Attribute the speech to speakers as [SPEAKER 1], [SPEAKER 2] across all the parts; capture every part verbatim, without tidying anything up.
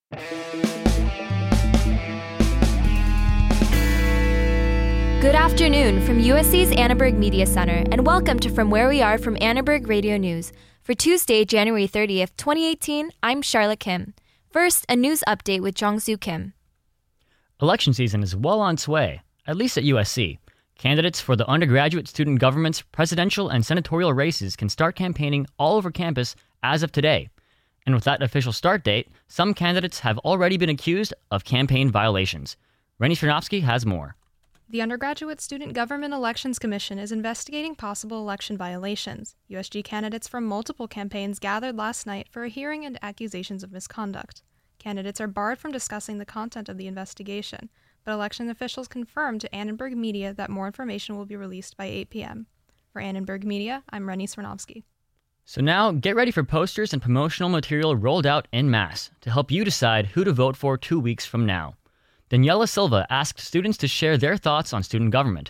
[SPEAKER 1] Good afternoon from U S C's Annenberg Media Center, and welcome to From Where We Are from Annenberg Radio News. For Tuesday, January thirtieth, twenty eighteen, I'm Charlotte Kim. First, a news update with Jong-Soo Kim.
[SPEAKER 2] Election season is well on its way, at least at U S C. Candidates for the undergraduate student government's presidential and senatorial races can start campaigning all over campus as of today. And with that official start date, some candidates have already been accused of campaign violations. Rennie Svirnovsky has more.
[SPEAKER 3] The Undergraduate Student Government Elections Commission is investigating possible election violations. U S G candidates from multiple campaigns gathered last night for a hearing into accusations of misconduct. Candidates are barred from discussing the content of the investigation, but election officials confirmed to Annenberg Media that more information will be released by eight p.m. For Annenberg Media, I'm Rennie Svirnovsky.
[SPEAKER 2] So now, get ready for posters and promotional material rolled out en masse to help you decide who to vote for two weeks from now. Daniela Silva asked students to share their thoughts on student government.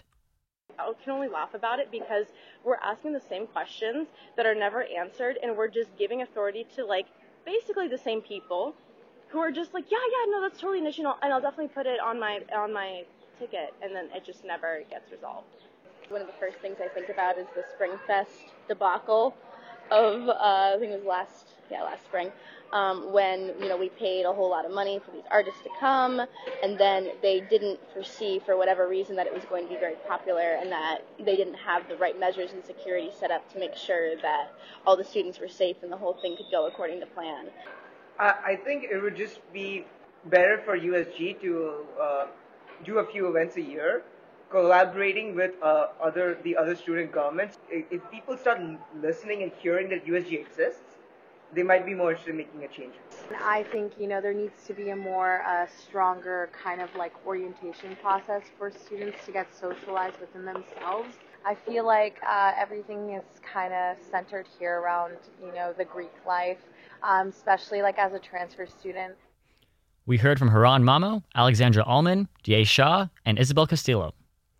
[SPEAKER 4] I can only laugh about it because we're asking the same questions that are never answered, and we're just giving authority to, like, basically the same people who are just like, yeah, yeah, no, that's totally an issue, and I'll definitely put it on my on my ticket, and then it just never gets resolved. One of the first things I think about is the Springfest debacle of, uh, I think it was last, yeah, last spring. Um, when, you know, we paid a whole lot of money for these artists to come, and then they didn't foresee, for whatever reason, that it was going to be very popular, and that they didn't have the right measures and security set up to make sure that all the students were safe and the whole thing could go according to plan.
[SPEAKER 5] I, I think it would just be better for U S G to uh, do a few events a year, collaborating with uh, other the other student governments. If, if people start listening and hearing that U S G exists, they might be more interested in making a change.
[SPEAKER 6] I think, you know, there needs to be a more uh, stronger kind of like orientation process for students to get socialized within themselves. I feel like uh, everything is kind of centered here around, you know, the Greek life, um, especially like as a transfer student.
[SPEAKER 2] We heard from Haran Mamo, Alexandra Allman, D A Shah, and Isabel Castillo.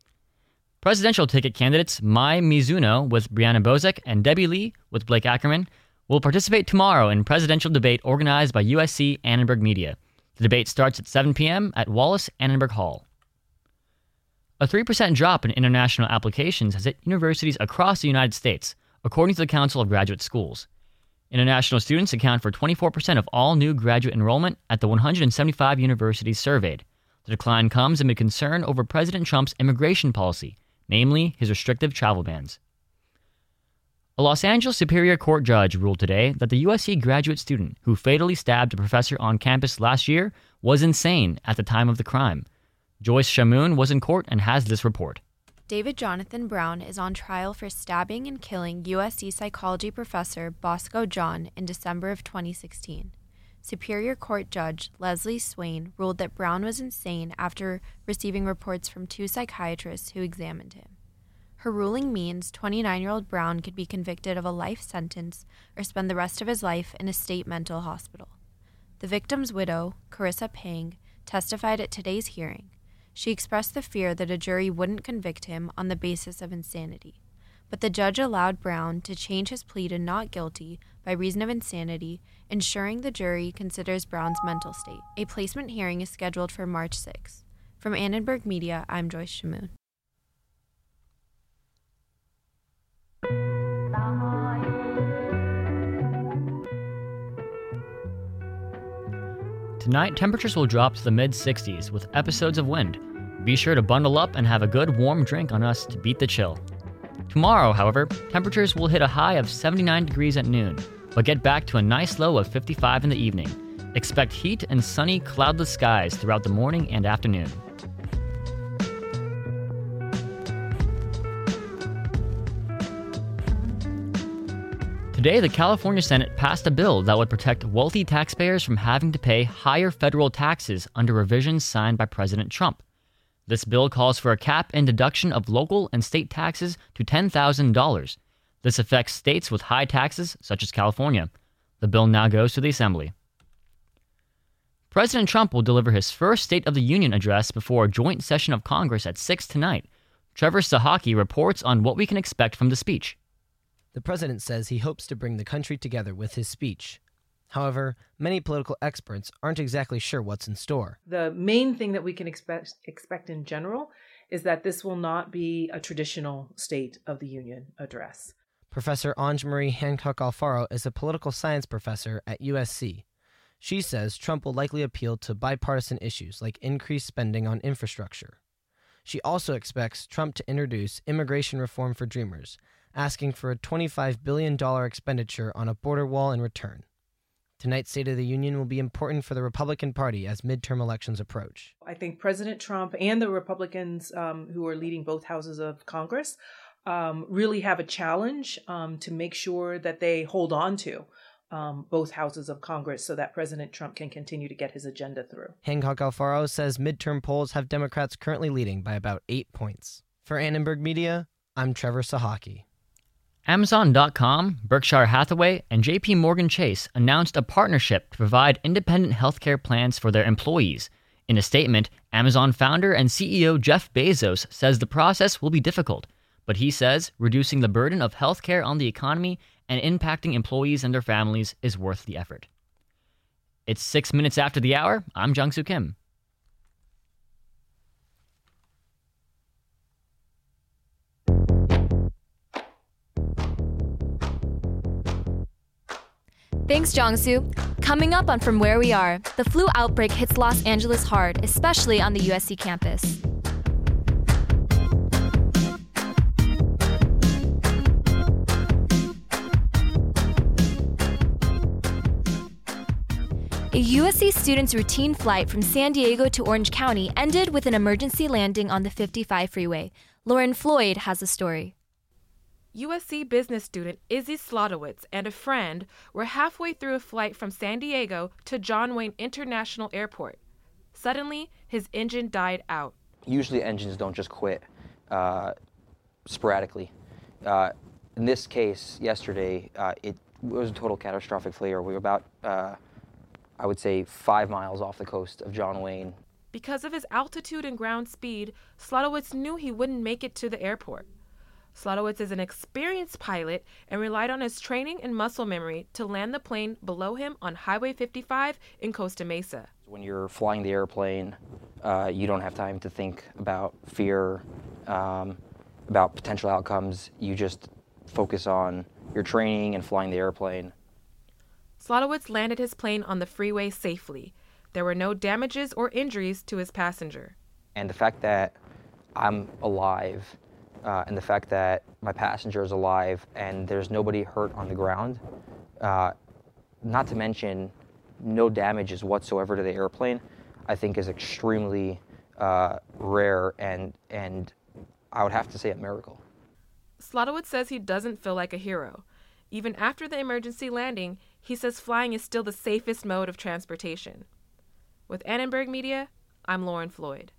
[SPEAKER 2] Presidential ticket candidates Mai Mizuno with Brianna Bozek and Debbie Lee with Blake Ackerman will participate tomorrow in presidential debate organized by U S C Annenberg Media. The debate starts at seven p.m. at Wallace Annenberg Hall. A three percent drop in international applications has hit universities across the United States, according to the Council of Graduate Schools. International students account for twenty-four percent of all new graduate enrollment at the one hundred seventy-five universities surveyed. The decline comes amid concern over President Trump's immigration policy, namely his restrictive travel bans. A Los Angeles Superior Court judge ruled today that the U S C graduate student who fatally stabbed a professor on campus last year was insane at the time of the crime. Joyce Shamoon was in court and has this report.
[SPEAKER 1] David Jonathan Brown is on trial for stabbing and killing U S C psychology professor Bosco John in December of twenty sixteen. Superior Court Judge Leslie Swain ruled that Brown was insane after receiving reports from two psychiatrists who examined him. Her ruling means twenty-nine-year-old Brown could be convicted of a life sentence or spend the rest of his life in a state mental hospital. The victim's widow, Carissa Pang, testified at today's hearing. She expressed the fear that a jury wouldn't convict him on the basis of insanity, but the judge allowed Brown to change his plea to not guilty by reason of insanity, ensuring the jury considers Brown's mental state. A placement hearing is scheduled for March sixth. From Annenberg Media, I'm Joyce Shamoon.
[SPEAKER 2] Tonight, temperatures will drop to the mid-sixties with episodes of wind. Be sure to bundle up and have a good warm drink on us to beat the chill. Tomorrow, however, temperatures will hit a high of seventy-nine degrees at noon, but get back to a nice low of fifty-five in the evening. Expect heat and sunny, cloudless skies throughout the morning and afternoon. Today, the California Senate passed a bill that would protect wealthy taxpayers from having to pay higher federal taxes under revisions signed by President Trump. This bill calls for a cap and deduction of local and state taxes to ten thousand dollars. This affects states with high taxes, such as California. The bill now goes to the Assembly. President Trump will deliver his first State of the Union address before a joint session of Congress at six tonight. Trevor Sahaki reports on what we can expect from the speech.
[SPEAKER 7] The president says he hopes to bring the country together with his speech. However, many political experts aren't exactly sure what's in store.
[SPEAKER 8] The main thing that we can expect expect in general is that this will not be a traditional State of the Union address.
[SPEAKER 7] Professor Ange-Marie Hancock-Alfaro is a political science professor at U S C. She says Trump will likely appeal to bipartisan issues like increased spending on infrastructure. She also expects Trump to introduce immigration reform for Dreamers, asking for a twenty-five billion dollars expenditure on a border wall in return. Tonight's State of the Union will be important for the Republican Party as midterm elections approach.
[SPEAKER 8] I think President Trump and the Republicans um, who are leading both houses of Congress um, really have a challenge um, to make sure that they hold on to um, both houses of Congress so that President Trump can continue to get his agenda through.
[SPEAKER 7] Hancock-Alfaro says midterm polls have Democrats currently leading by about eight points. For Annenberg Media, I'm Trevor Sahaki.
[SPEAKER 2] Amazon dot com, Berkshire Hathaway, and J P Morgan Chase announced a partnership to provide independent healthcare plans for their employees. In a statement, Amazon founder and C E O Jeff Bezos says the process will be difficult, but he says reducing the burden of healthcare on the economy and impacting employees and their families is worth the effort. It's six minutes after the hour. I'm Jung-Soo Kim.
[SPEAKER 1] Thanks, Jong-Soo. Coming up on From Where We Are, the flu outbreak hits Los Angeles hard, especially on the U S C campus. A U S C student's routine flight from San Diego to Orange County ended with an emergency landing on the fifty-five freeway. Lauren Floyd has a story.
[SPEAKER 9] U S C business student Izzy Slotowitz and a friend were halfway through a flight from San Diego to John Wayne International Airport. Suddenly, his engine died out.
[SPEAKER 10] Usually engines don't just quit uh, sporadically. Uh, in this case, yesterday, uh, it was a total catastrophic failure. We were about, uh, I would say, five miles off the coast of John Wayne.
[SPEAKER 9] Because of his altitude and ground speed, Slotowitz knew he wouldn't make it to the airport. Slotowitz is an experienced pilot and relied on his training and muscle memory to land the plane below him on Highway fifty-five in Costa Mesa.
[SPEAKER 10] When you're flying the airplane, uh, you don't have time to think about fear, um, about potential outcomes. You just focus on your training and flying the airplane.
[SPEAKER 9] Slotowitz landed his plane on the freeway safely. There were no damages or injuries to his passenger.
[SPEAKER 10] And the fact that I'm alive, Uh, and the fact that my passenger is alive and there's nobody hurt on the ground, uh, not to mention no damages whatsoever to the airplane, I think is extremely uh, rare and, and I would have to say a miracle.
[SPEAKER 9] Slotowitz says he doesn't feel like a hero. Even after the emergency landing, he says flying is still the safest mode of transportation. With Annenberg Media, I'm Lauren Floyd.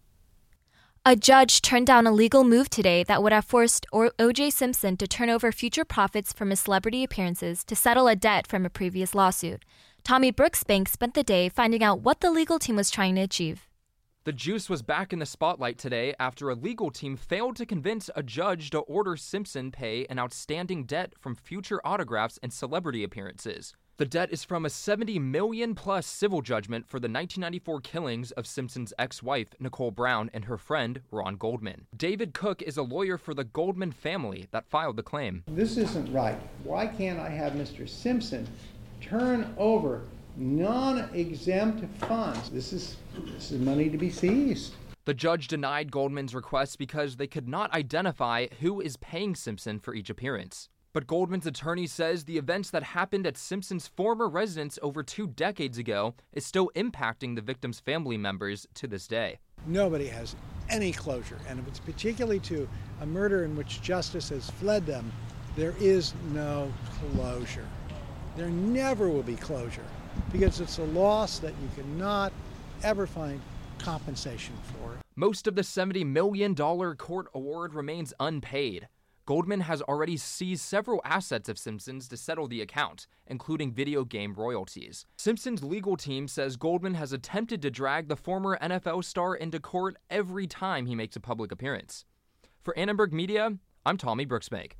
[SPEAKER 1] A judge turned down a legal move today that would have forced O J Simpson to turn over future profits from his celebrity appearances to settle a debt from a previous lawsuit. Tommy Brooksbank spent the day finding out what the legal team was trying to achieve.
[SPEAKER 11] The juice was back in the spotlight today after a legal team failed to convince a judge to order Simpson pay an outstanding debt from future autographs and celebrity appearances. The debt is from a seventy million dollars plus civil judgment for the nineteen ninety-four killings of Simpson's ex-wife, Nicole Brown, and her friend, Ron Goldman. David Cook is a lawyer for the Goldman family that filed the claim.
[SPEAKER 12] This isn't right. Why can't I have Mister Simpson turn over non-exempt funds? This is, this is money to be seized.
[SPEAKER 11] The judge denied Goldman's request because they could not identify who is paying Simpson for each appearance. But Goldman's attorney says the events that happened at Simpson's former residence over two decades ago is still impacting the victims' family members to this day.
[SPEAKER 12] Nobody has any closure, and if it's particularly to a murder in which justice has fled them, there is no closure. There never will be closure, because it's a loss that you cannot ever find compensation for.
[SPEAKER 11] Most of the seventy million dollars court award remains unpaid. Goldman has already seized several assets of Simpson's to settle the account, including video game royalties. Simpson's legal team says Goldman has attempted to drag the former N F L star into court every time he makes a public appearance. For Annenberg Media, I'm Tommy Brooksbank.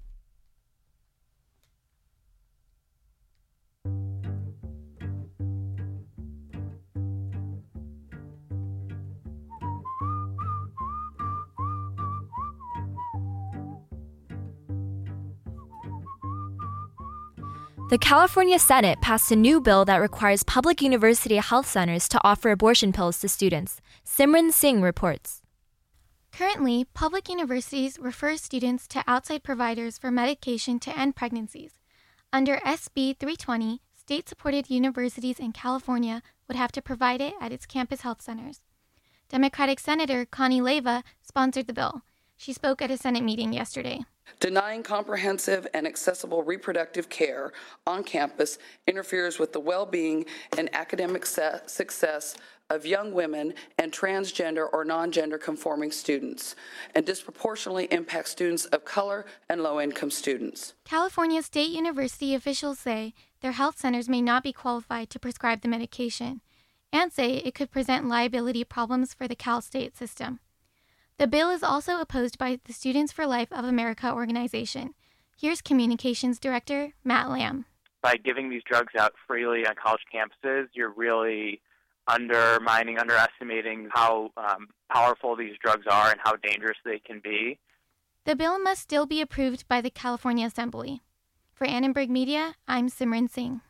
[SPEAKER 1] The California Senate passed a new bill that requires public university health centers to offer abortion pills to students. Simran Singh reports.
[SPEAKER 13] Currently, public universities refer students to outside providers for medication to end pregnancies. Under S B three twenty, state-supported universities in California would have to provide it at its campus health centers. Democratic Senator Connie Leyva sponsored the bill. She spoke at a Senate meeting yesterday.
[SPEAKER 14] Denying comprehensive and accessible reproductive care on campus interferes with the well-being and academic se- success of young women and transgender or non-gender conforming students, and disproportionately impacts students of color and low-income students.
[SPEAKER 13] California State University officials say their health centers may not be qualified to prescribe the medication, and say it could present liability problems for the Cal State system. The bill is also opposed by the Students for Life of America organization. Here's Communications Director Matt Lamb.
[SPEAKER 15] By giving these drugs out freely on college campuses, you're really undermining, underestimating how um, powerful these drugs are and how dangerous they can be.
[SPEAKER 13] The bill must still be approved by the California Assembly. For Annenberg Media, I'm Simran Singh.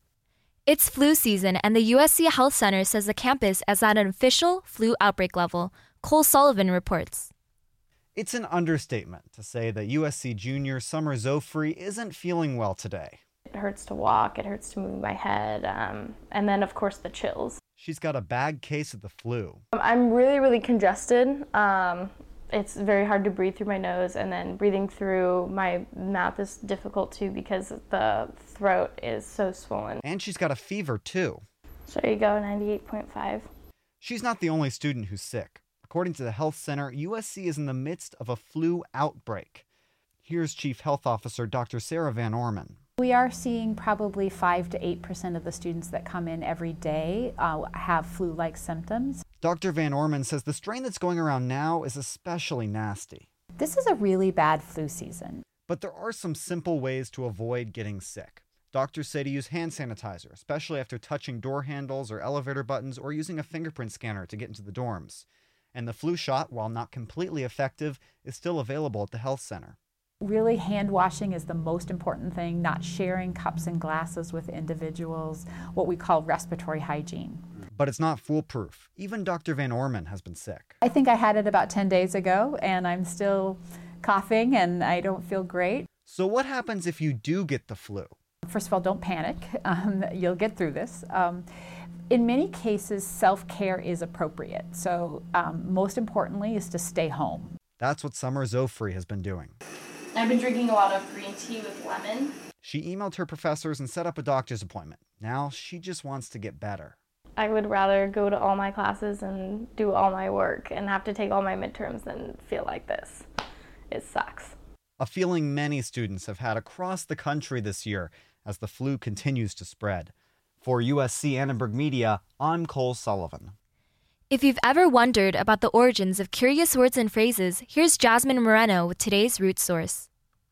[SPEAKER 1] It's flu season, and the U S C Health Center says the campus is at an official flu outbreak level. Cole Sullivan reports.
[SPEAKER 16] It's an understatement to say that U S C junior Summer Zofri isn't feeling well today.
[SPEAKER 17] It hurts to walk, it hurts to move my head, um, and then, of course, the chills.
[SPEAKER 16] She's got a bad case of the flu.
[SPEAKER 17] I'm really, really congested. Um, it's very hard to breathe through my nose, and then breathing through my mouth is difficult too because the throat is so swollen.
[SPEAKER 16] And she's got a fever too.
[SPEAKER 17] So there you go, ninety-eight point five.
[SPEAKER 16] She's not the only student who's sick. According to the health center, U S C is in the midst of a flu outbreak. Here's Chief Health Officer Doctor Sarah Van Orman.
[SPEAKER 18] We are seeing probably five to eight percent of the students that come in every day uh, have flu-like symptoms.
[SPEAKER 16] Doctor Van Orman says the strain that's going around now is especially nasty.
[SPEAKER 18] This is a really bad flu season.
[SPEAKER 16] But there are some simple ways to avoid getting sick. Doctors say to use hand sanitizer, especially after touching door handles or elevator buttons or using a fingerprint scanner to get into the dorms. And the flu shot, while not completely effective, is still available at the health center.
[SPEAKER 18] Really, hand washing is the most important thing, not sharing cups and glasses with individuals, what we call respiratory hygiene.
[SPEAKER 16] But it's not foolproof. Even Doctor Van Orman has been sick.
[SPEAKER 18] I think I had it about ten days ago, and I'm still coughing, and I don't feel great.
[SPEAKER 16] So what happens if you do get the flu?
[SPEAKER 18] First of all, don't panic. Um, you'll get through this. Um, In many cases, self-care is appropriate. So um, most importantly is to stay home.
[SPEAKER 16] That's what Summer Zofri has been doing.
[SPEAKER 17] I've been drinking a lot of green tea with lemon.
[SPEAKER 16] She emailed her professors and set up a doctor's appointment. Now she just wants to get better.
[SPEAKER 17] I would rather go to all my classes and do all my work and have to take all my midterms than feel like this. It sucks.
[SPEAKER 16] A feeling many students have had across the country this year as the flu continues to spread. For U S C Annenberg Media, I'm Cole Sullivan.
[SPEAKER 1] If you've ever wondered about the origins of curious words and phrases, here's Jasmine Moreno with today's root source.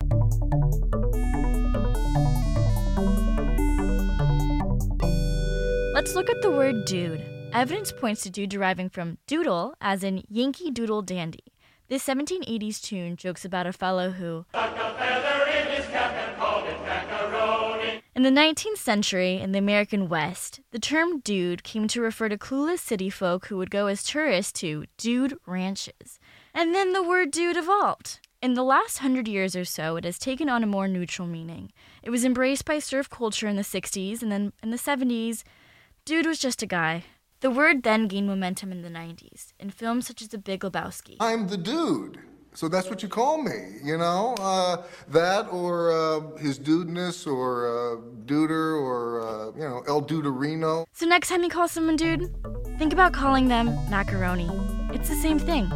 [SPEAKER 1] Let's look at the word dude. Evidence points to dude deriving from doodle, as in Yankee Doodle Dandy. This seventeen eighties tune jokes about a fellow who stuck a feather in his cap and called it macaroni. In the nineteenth century, in the American West, the term dude came to refer to clueless city folk who would go as tourists to dude ranches. And then the word dude evolved. In the last hundred years or so, it has taken on a more neutral meaning. It was embraced by surf culture in the sixties, and then in the seventies, dude was just a guy. The word then gained momentum in the nineties, in films such as The Big Lebowski.
[SPEAKER 19] I'm the dude, so that's what you call me, you know? Uh, that or uh, his dudeness or uh, duder or, uh, you know, El Duderino.
[SPEAKER 1] So next time you call someone dude, think about calling them macaroni. It's the same thing.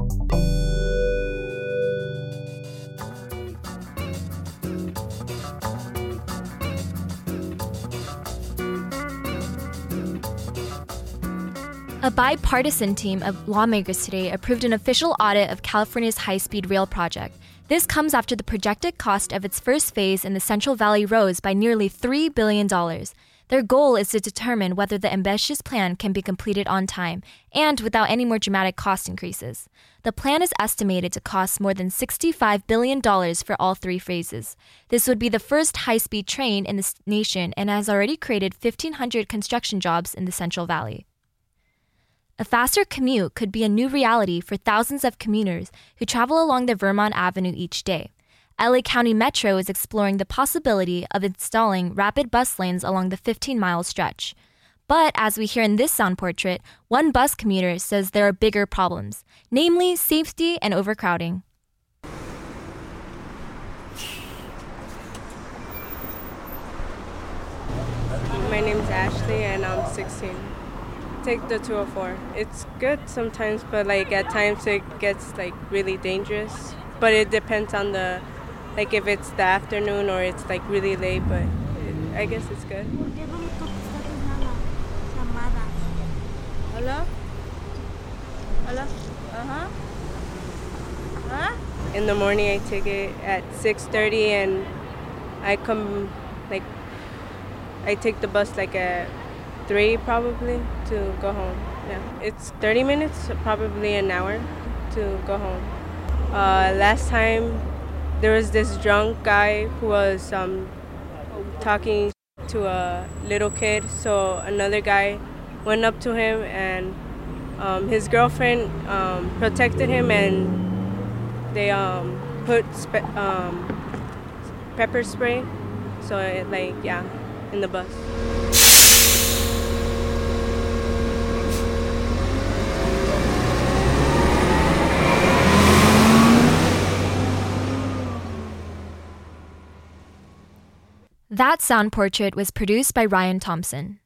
[SPEAKER 1] A bipartisan team of lawmakers today approved an official audit of California's high-speed rail project. This comes after the projected cost of its first phase in the Central Valley rose by nearly three billion dollars.
[SPEAKER 20] Their goal is to determine whether the ambitious plan can be completed on time and without any more dramatic cost increases. The plan is estimated to cost more than sixty-five billion dollars for all three phases. This would be the first high-speed train in the nation and has already created fifteen hundred construction jobs in the Central Valley. A faster commute could be a new reality for thousands of commuters who travel along the Vermont Avenue each day. L A County Metro is exploring the possibility of installing rapid bus lanes along the fifteen-mile stretch. But as we hear in this sound portrait, one bus commuter says there are bigger problems, namely safety and overcrowding.
[SPEAKER 21] My name's Ashley and I'm sixteen. Take the two oh four. It's good sometimes, but like at times it gets like really dangerous. But it depends on the, like if it's the afternoon or it's like really late, but it, I guess it's good. Hello? Hello? Uh-huh. Huh? In the morning I take it at six thirty and I come, like, I take the bus like at three probably to go home. Yeah, it's thirty minutes, probably an hour to go home. Uh, last time there was this drunk guy who was um, talking to a little kid, so another guy went up to him and um, his girlfriend um, protected him and they um, put spe- um, pepper spray, so it, like, yeah, in the bus.
[SPEAKER 20] That sound portrait was produced by Ryan Thompson.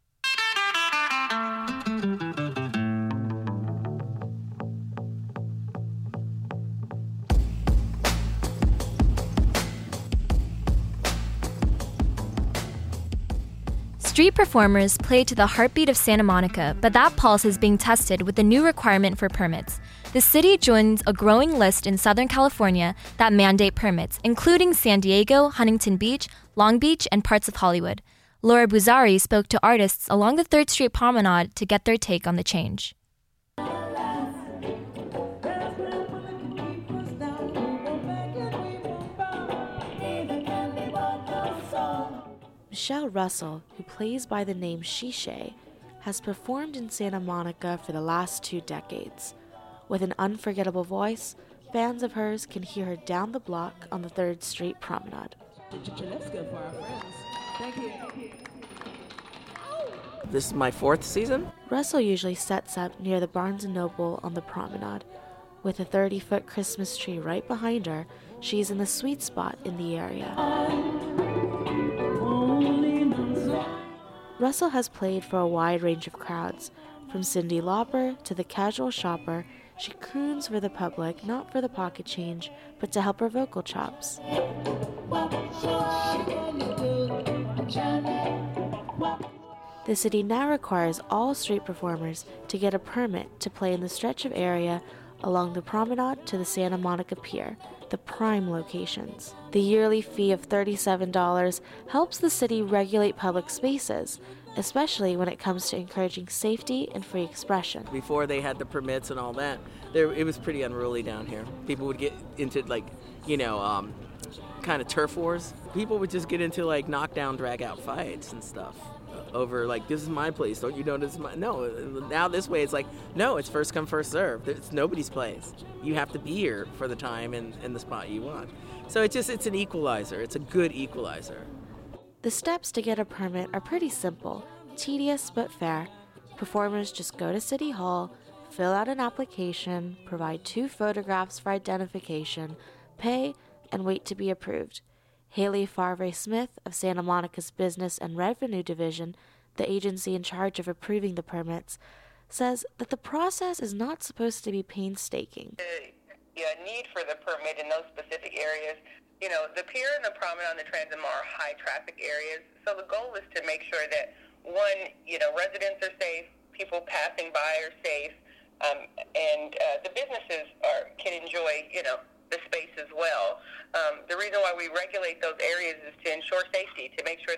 [SPEAKER 20] Street performers play to the heartbeat of Santa Monica, but that pulse is being tested with the new requirement for permits. The city joins a growing list in Southern California that mandate permits, including San Diego, Huntington Beach, Long Beach, and parts of Hollywood. Laura Buzari spoke to artists along the third Street Promenade to get their take on the change.
[SPEAKER 22] Michelle Russell, who plays by the name Shishay, has performed in Santa Monica for the last two decades. With an unforgettable voice, fans of hers can hear her down the block on the third Street Promenade.
[SPEAKER 23] That's good for our friends. Thank you. This is my fourth season.
[SPEAKER 22] Russell usually sets up near the Barnes and Noble on the promenade. With a thirty-foot Christmas tree right behind her, she's in the sweet spot in the area. Russell has played for a wide range of crowds. From Cyndi Lauper to the casual shopper, she croons for the public, not for the pocket change, but to help her vocal chops. The city now requires all street performers to get a permit to play in the stretch of area along the promenade to the Santa Monica Pier, the prime locations. The yearly fee of thirty-seven dollars helps the city regulate public spaces, especially when it comes to encouraging safety and free expression.
[SPEAKER 23] Before they had the permits and all that, there, it was pretty unruly down here. People would get into, like, you know, um, kind of turf wars. People would just get into, like, knockdown, drag-out fights and stuff over, like, this is my place, don't you know this is my... No, now this way it's like, no, it's first come, first serve. It's nobody's place. You have to be here for the time and, and the spot you want. So it's just, it's an equalizer. It's a good equalizer.
[SPEAKER 22] The steps to get a permit are pretty simple, tedious but fair. Performers just go to City Hall, fill out an application, provide two photographs for identification, pay, and wait to be approved. Haley Farvey-Smith of Santa Monica's Business and Revenue Division, the agency in charge of approving the permits, says that the process is not supposed to be painstaking.
[SPEAKER 24] The yeah, need for the permit in those specific areas, you know, the pier and the promenade and the transit mall are high traffic areas, so the goal is to make sure that, one, you know, residents are safe, people passing by are safe, um, and uh, the businesses are can enjoy, you know, the space as well. Um, the reason why we regulate those areas is to ensure safety, to make sure that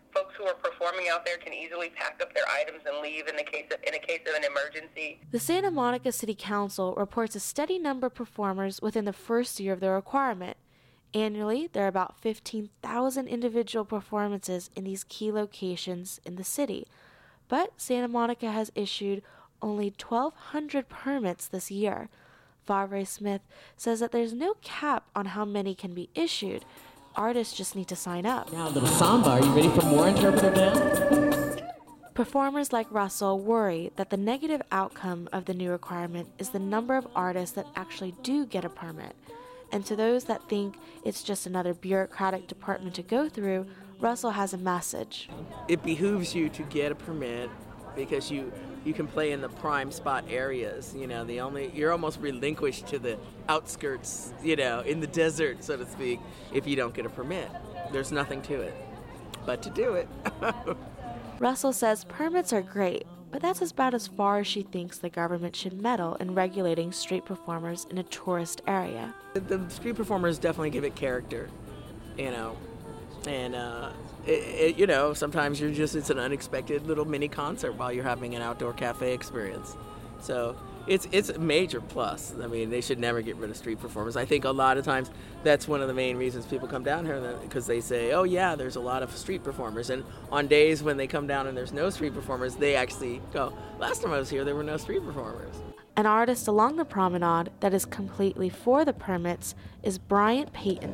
[SPEAKER 24] folks who are performing out there can easily pack up their items and leave in the case of, in a case of an emergency.
[SPEAKER 22] The Santa Monica City Council reports a steady number of performers within the first year of the requirement. Annually, there are about fifteen thousand individual performances in these key locations in the city. But Santa Monica has issued only twelve hundred permits this year. Favre Smith says that there's no cap on how many can be issued. Artists just need to sign up.
[SPEAKER 3] Now a little samba. Are you ready for more interpretive dance?
[SPEAKER 22] Performers like Russell worry that the negative outcome of the new requirement is the number of artists that actually do get a permit. And to those that think it's just another bureaucratic department to go through, Russell has a message.
[SPEAKER 23] It behooves you to get a permit because you you can play in the prime spot areas. You know, the only you're almost relinquished to the outskirts, you know, in the desert, so to speak, if you don't get a permit. There's nothing to it but to do it.
[SPEAKER 22] Russell says permits are great, but that's about as far as she thinks the government should meddle in regulating street performers in a tourist area.
[SPEAKER 23] The street performers definitely give it character, you know, and uh, it, it, you know, sometimes you're just, it's an unexpected little mini concert while you're having an outdoor cafe experience. So it's it's a major plus. I mean, they should never get rid of street performers. I think a lot of times that's one of the main reasons people come down here, because they say, oh yeah, there's a lot of street performers. And on days when they come down and there's no street performers, they actually go, last time I was here, there were no street performers.
[SPEAKER 22] An artist along the promenade that is completely for the permits is Bryant Payton.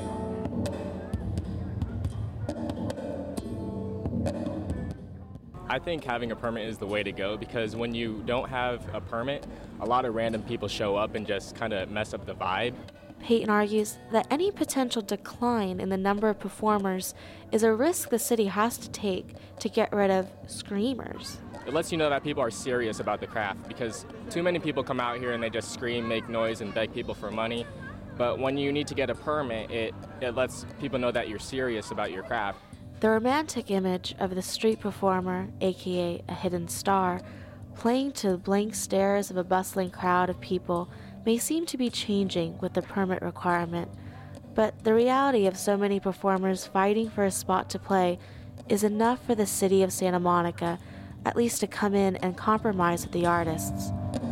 [SPEAKER 4] I think having a permit is the way to go, because when you don't have a permit, a lot of random people show up and just kind of mess up the vibe.
[SPEAKER 22] Payton argues that any potential decline in the number of performers is a risk the city has to take to get rid of screamers.
[SPEAKER 4] It lets you know that people are serious about the craft, because too many people come out here and they just scream, make noise, and beg people for money. But when you need to get a permit, it, it lets people know that you're serious about your craft.
[SPEAKER 22] The romantic image of the street performer, aka a hidden star, playing to the blank stares of a bustling crowd of people may seem to be changing with the permit requirement, but the reality of so many performers fighting for a spot to play is enough for the city of Santa Monica at least to come in and compromise with the artists.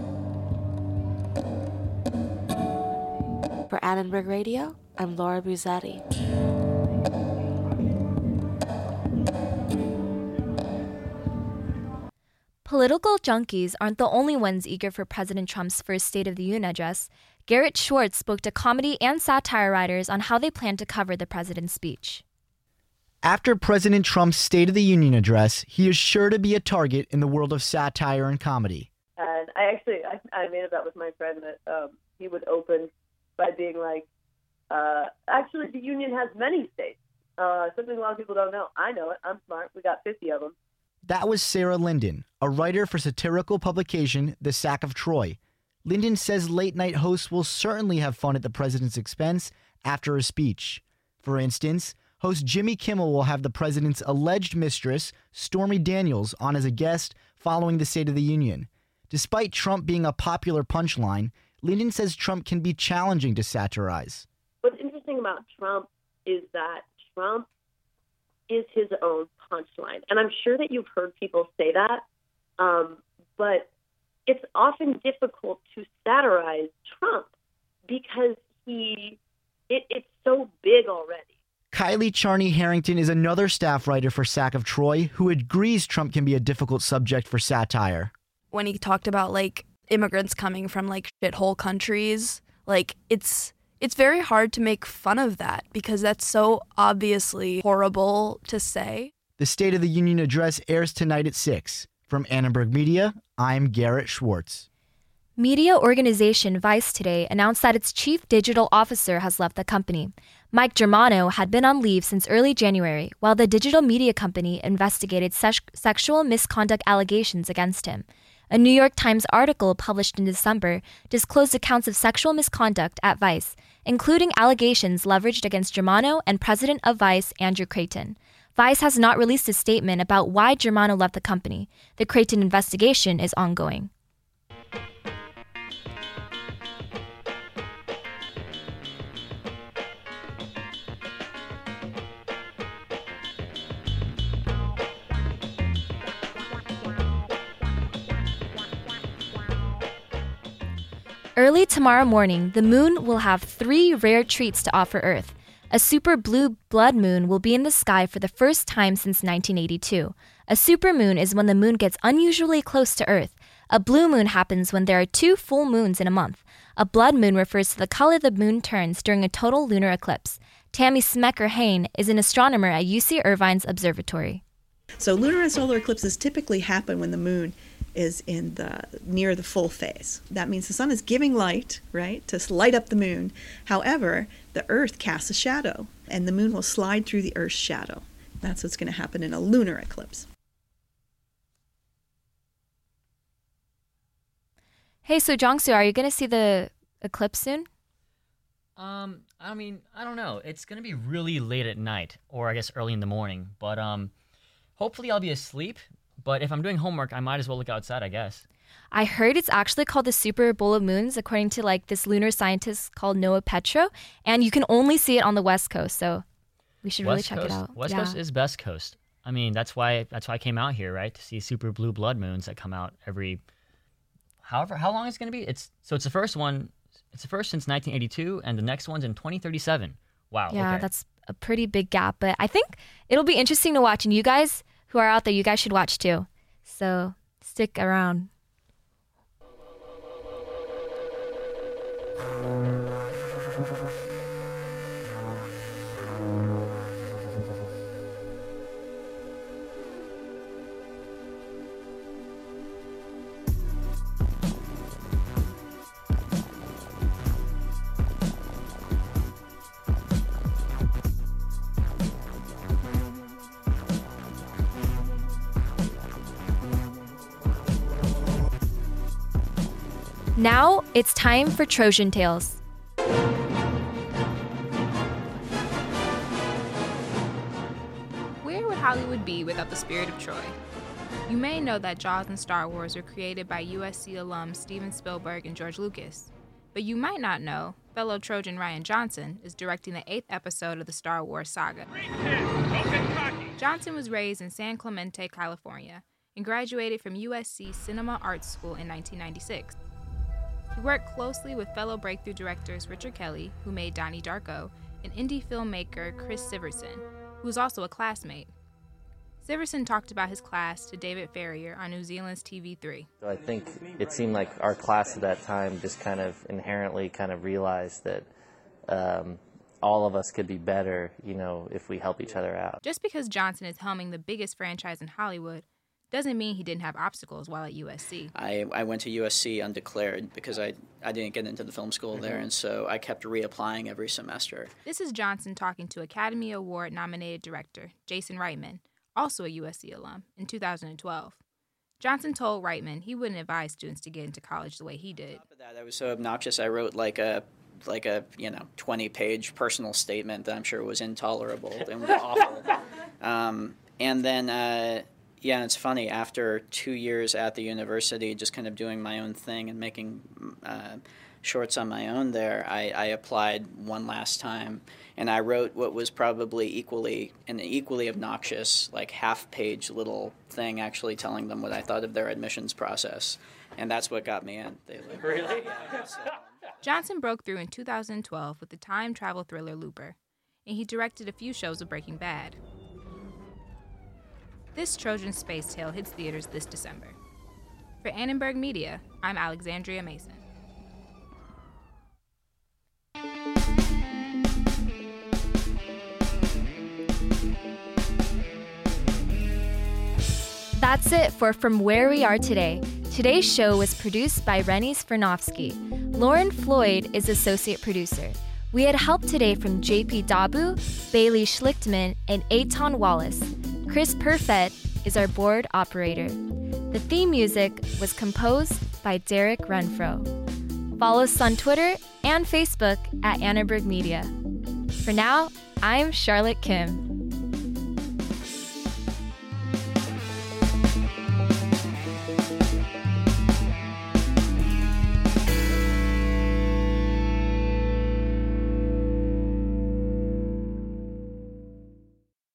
[SPEAKER 22] For Annenberg Radio, I'm Laura Buzetti.
[SPEAKER 20] Political junkies aren't the only ones eager for President Trump's first State of the Union address. Garrett Schwartz spoke to comedy and satire writers on how they plan to cover the president's speech.
[SPEAKER 5] After President Trump's State of the Union address, he is sure to be a target in the world of satire and comedy.
[SPEAKER 6] And I actually, I, I made it up with my friend that um, he would open by being like, uh, actually, the Union has many states. Uh, something a lot of people don't know. I know it. I'm smart. We got fifty of them.
[SPEAKER 5] That was Sarah Linden, a writer for satirical publication The Sack of Troy. Linden says late-night hosts will certainly have fun at the president's expense after a speech. For instance, host Jimmy Kimmel will have the president's alleged mistress, Stormy Daniels, on as a guest following the State of the Union. Despite Trump being a popular punchline, Linden says Trump can be challenging to satirize.
[SPEAKER 6] What's interesting about Trump is that Trump is his own punchline. And I'm sure that you've heard people say that, um, but it's often difficult to satirize Trump because he it, it's so big already.
[SPEAKER 5] Kylie Charney Harrington is another staff writer for Sack of Troy who agrees Trump can be a difficult subject for satire.
[SPEAKER 25] When he talked about, like, immigrants coming from, like, shithole countries, like, it's... It's very hard to make fun of that because that's so obviously horrible to say.
[SPEAKER 5] The State of the Union address airs tonight at six. From Annenberg Media, I'm Garrett Schwartz.
[SPEAKER 20] Media organization Vice today announced that its chief digital officer has left the company. Mike Germano had been on leave since early January while the digital media company investigated se- sexual misconduct allegations against him. A New York Times article published in December disclosed accounts of sexual misconduct at Vice, including allegations leveraged against Germano and president of Vice, Andrew Creighton. Vice has not released a statement about why Germano left the company. The Creighton investigation is ongoing. Early tomorrow morning, the moon will have three rare treats to offer Earth. A super blue blood moon will be in the sky for the first time since nineteen eighty-two. A supermoon is when the moon gets unusually close to Earth. A blue moon happens when there are two full moons in a month. A blood moon refers to the color the moon turns during a total lunar eclipse. Tammy Smecker-Hain is an astronomer at U C Irvine's observatory.
[SPEAKER 2] So lunar and solar eclipses typically happen when the moon is in the near the full phase. That means the sun is giving light, right, to light up the moon. However, the Earth casts a shadow, and the moon will slide through the Earth's shadow. That's what's going to happen in a lunar eclipse.
[SPEAKER 20] Hey, so Jongsu, are you going to see the eclipse soon?
[SPEAKER 7] Um, I mean, I don't know. It's going to be really late at night, or I guess early in the morning. But um, hopefully I'll be asleep. But if I'm doing homework, I might as well look outside, I guess.
[SPEAKER 20] I heard it's actually called the Super Bowl of Moons, according to like this lunar scientist called Noah Petro, and you can only see it on the West Coast. So we should
[SPEAKER 7] West
[SPEAKER 20] really
[SPEAKER 7] Coast,
[SPEAKER 20] check it out.
[SPEAKER 7] West
[SPEAKER 20] yeah.
[SPEAKER 7] Coast is best coast. I mean, that's why that's why I came out here, right, to see super blue blood moons that come out every. However, how long it's going to be? It's so it's the first one. It's the first since nineteen eighty-two, and the next one's in twenty thirty-seven. Wow.
[SPEAKER 20] Yeah,
[SPEAKER 7] okay.
[SPEAKER 20] That's a pretty big gap, but I think it'll be interesting to watch, and you guys who are out there, you guys should watch too. So stick around. Now it's time for Trojan Tales.
[SPEAKER 8] Where would Hollywood be without the spirit of Troy? You may know that Jaws and Star Wars were created by U S C alums Steven Spielberg and George Lucas. But you might not know fellow Trojan Rian Johnson is directing the eighth episode of the Star Wars saga. Johnson was raised in San Clemente, California, and graduated from U S C Cinema Arts School in nineteen ninety-six. He worked closely with fellow breakthrough directors Richard Kelly, who made Donnie Darko, and indie filmmaker Chris Siverson, who was also a classmate. Siverson talked about his class to David Farrier on New Zealand's T V three.
[SPEAKER 9] So I think it seemed like our class at that time just kind of inherently kind of realized that um, all of us could be better, you know, if we help each other out.
[SPEAKER 8] Just because Johnson is helming the biggest franchise in Hollywood doesn't mean he didn't have obstacles while at U S C.
[SPEAKER 10] I, I went to U S C undeclared because I, I didn't get into the film school mm-hmm. there, and so I kept reapplying every semester.
[SPEAKER 8] This is Johnson talking to Academy Award-nominated director Jason Reitman, also a U S C alum, in two thousand twelve. Johnson told Reitman he wouldn't advise students to get into college the way he did.
[SPEAKER 10] On top of that, I was so obnoxious, I wrote like a like a you know twenty-page personal statement that I'm sure was intolerable and was awful. Um, and then. Uh, Yeah, and it's funny, after two years at the university, just kind of doing my own thing and making uh, shorts on my own there, I, I applied one last time, and I wrote what was probably equally, an equally obnoxious, like half-page little thing actually telling them what I thought of their admissions process, and that's what got me in. They, like, really? Yeah, so.
[SPEAKER 8] Johnson broke through in two thousand twelve with the time travel thriller Looper, and he directed a few shows of Breaking Bad. This Trojan Space Tale hits theaters this December. For Annenberg Media, I'm Alexandria Mason.
[SPEAKER 20] That's it for From Where We Are Today. Today's show was produced by Rennie Svirnovsky. Lauren Floyd is associate producer. We had help today from J P Dabu, Bailey Schlichtman, and Eitan Wallace. Chris Perfett is our board operator. The theme music was composed by Derek Renfro. Follow us on Twitter and Facebook at Annenberg Media. For now, I'm Charlotte Kim.